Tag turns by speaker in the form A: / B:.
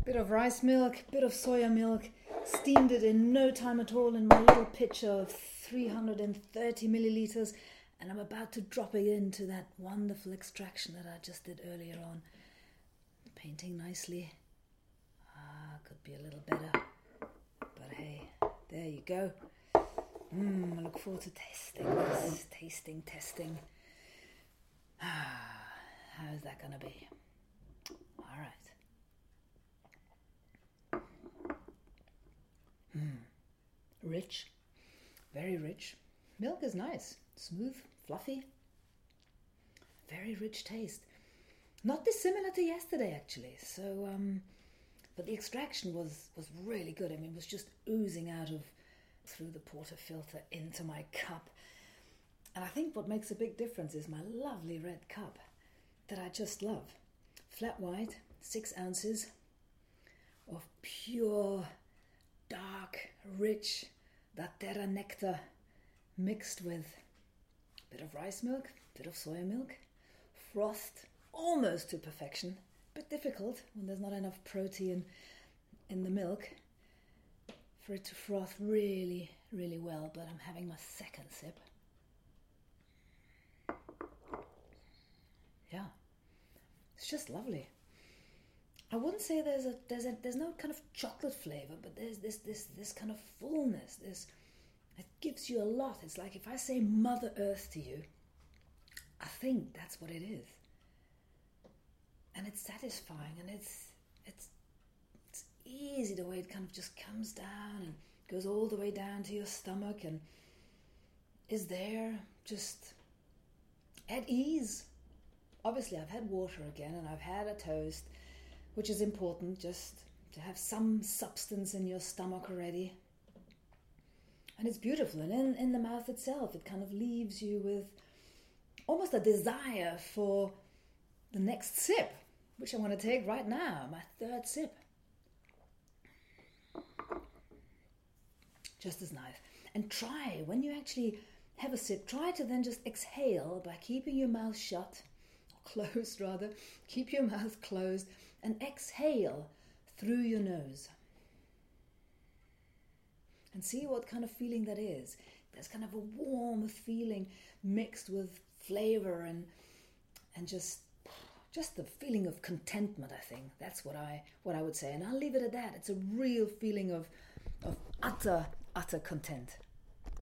A: Bit of rice milk, bit of soya milk, steamed it in no time at all in my little pitcher of 330 milliliters, and I'm about to drop it into that wonderful extraction that I just did earlier on. Painting nicely. Could be a little better, but hey, there you go. I look forward to testing this. Testing. How's that gonna be? All right. Rich, very rich. Milk is nice, smooth, fluffy. Very rich taste. Not dissimilar to yesterday, actually. So, but the extraction was really good. I mean, it was just oozing out through the portafilter into my cup. And I think what makes a big difference is my lovely red cup that I just love. Flat white, 6 ounces of pure, dark, rich Datera nectar mixed with a bit of rice milk, a bit of soya milk, frothed almost to perfection. A bit difficult when there's not enough protein in the milk for it to froth really, really well, but I'm having my second sip. Yeah, it's just lovely. I wouldn't say there's no kind of chocolate flavor, but there's this kind of fullness. It gives you a lot. It's like if I say Mother Earth to you, I think that's what it is. And it's satisfying, and it's easy the way it kind of just comes down and goes all the way down to your stomach and is there just at ease. Obviously, I've had water again, and I've had a toast, which is important, just to have some substance in your stomach already. And it's beautiful, and in the mouth itself, it kind of leaves you with almost a desire for the next sip, which I want to take right now, my third sip. Just as nice. And try, when you actually have a sip, try to then just exhale by keeping your mouth shut, or closed rather. Keep your mouth closed and exhale through your nose. And see what kind of feeling that is. There's kind of a warm feeling mixed with flavor and just the feeling of contentment, I think. That's what I would say. And I'll leave it at that. It's a real feeling of utter content.